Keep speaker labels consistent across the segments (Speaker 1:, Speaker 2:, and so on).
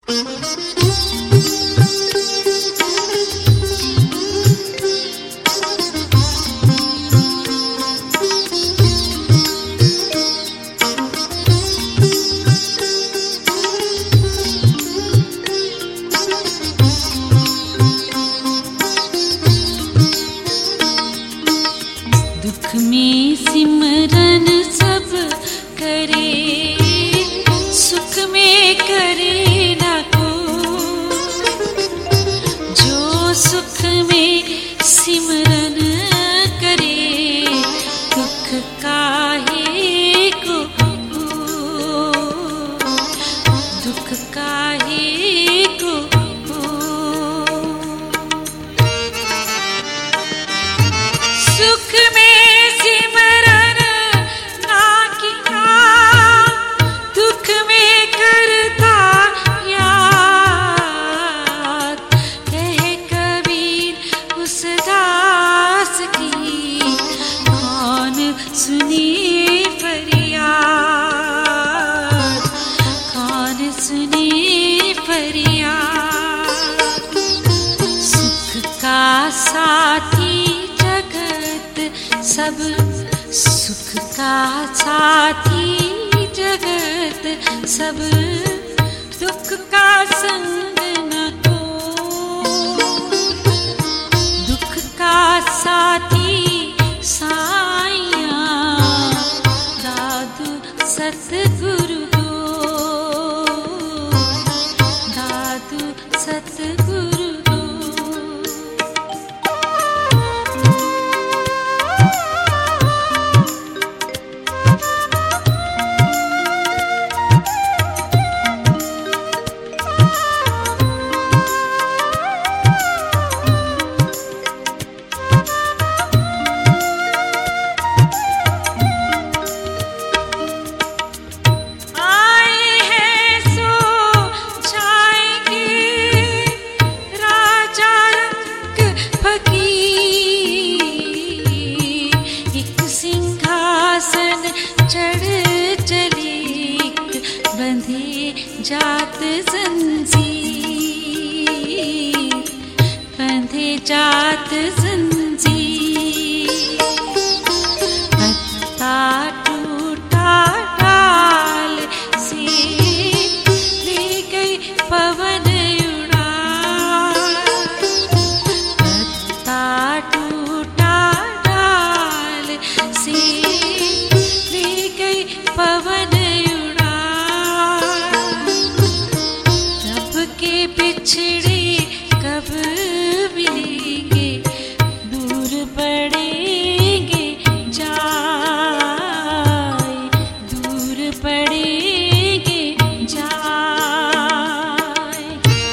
Speaker 1: दुख में सिमरन सब करे, सुख में करे ना को। जो सुख में सिमरन करे, दुख काहे को, दुख काहे को। सुख में सुनी फरियाद, कौन सुनी फरियाद। सुख का साथी जगत सब, सुख का साथी जगत सब। दुख का संग न को, दुख का साथी साईं सतगुरु दो, दादू सतगुरु दो। जात जंजीर, बंधे जात जंजीर। पत्ता टूटा डाल से, ले गई पवन उड़ा। पत्ता टूटा डाल से, ले गई पवन बिछड़े कब मिलेंगे, दूर पड़ेंगे जाए, दूर पड़ेंगे जाए।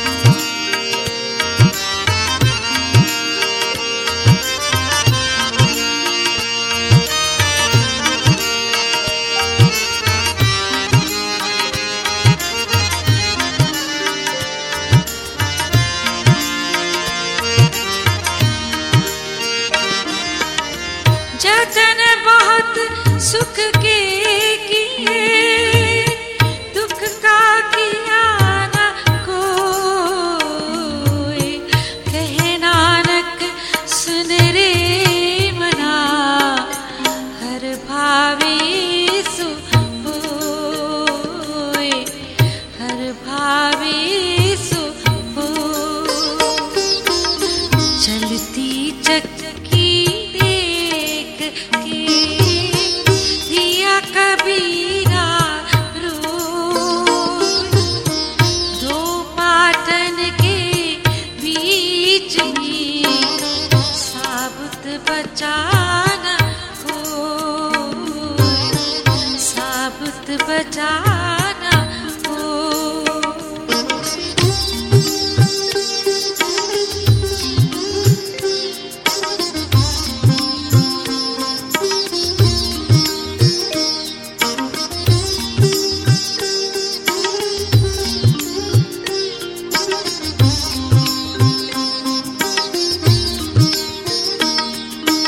Speaker 1: जतन बहुत सुख के किए, दुख का किया न कोई। कहे नानक सुन रे मना, हर भावे सो होए, हर भावे सो हो। चलती चक्की कबीरा रोज, दो पाटन के बीच में साबुत बचाना हो, साबुत बचाना हो।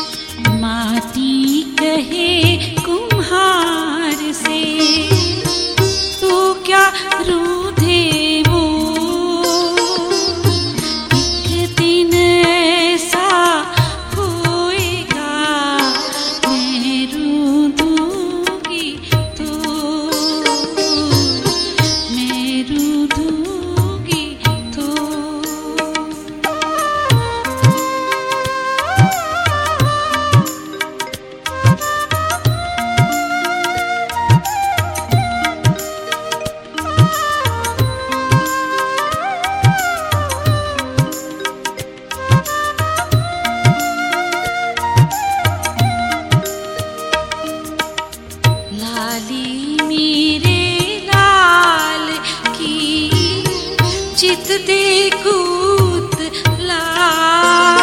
Speaker 1: माटी कहे कुम्हार से, चित दे कूत ला